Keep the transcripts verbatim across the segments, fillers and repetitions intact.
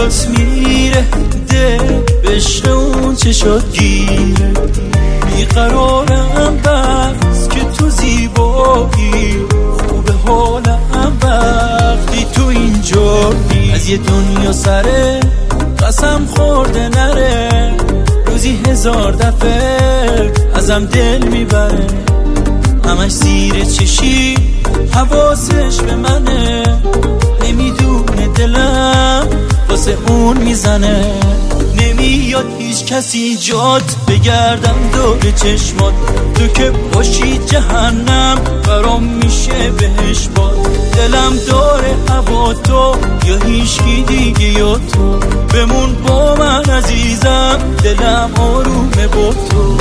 جلوت میره دل بشت اون چه شد گیره بیقرارم بس که تو زیبایی خوب حالم وقتی تو اینجایی از یه دنیا سره قسم خورده نره روزی هزار دفعه ازم دل میبره همش زیر چشی حواسش به منه نمیدونه دلم واسه اون میزنه نمیاد هیچ کسی جات بگردم دور چشمات تو که باشی جهنم برام میشه بهش باد دلم داره هوا تو یا هیچکی دیگه یا تو بمون با من عزیزم دلم آرومه با تو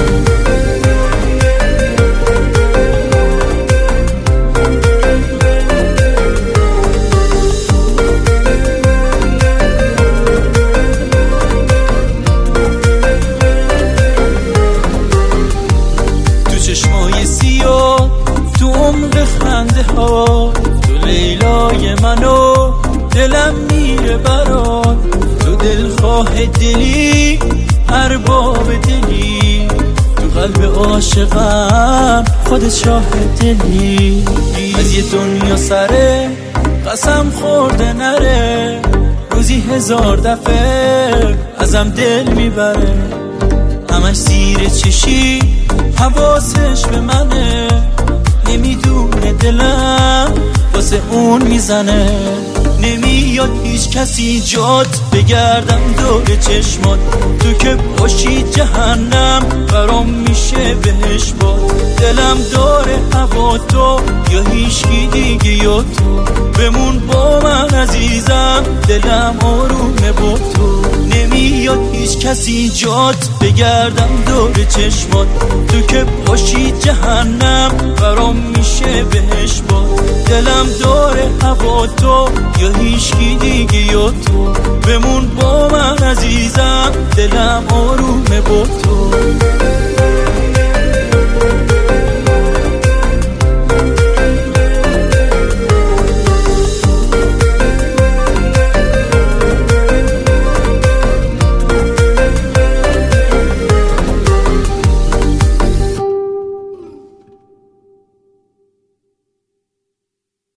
چشمای سیاه تو عمق خنده ها تو لیلای منو دلم میره برات تو دلخواه دلی ارباب دلی تو قلب عاشقم خودت شاه دلی از یه دنیا سره قسم خورده نره روزی هزار دفعه ازم دل میبره همش زیر چشی حواسش به منه نمیدونه دلم واسه اون میزنه نمیاد هیچ کسی جات بگردم دور چشمات تو که باشی جهنم برام میشه بهش باد دلم داره هوا تو یا هیچکی دیگه یا تو بمون با من عزیزم دلم آرومه با تو نمیاد هیچ کسی جات بگردم دور چشمات تو که باشی جهنم برام میشه بهش باد دلم داره هوا تو یا هیچکی دیگه یا تو بمون با من عزیزم دلم آرومه با تو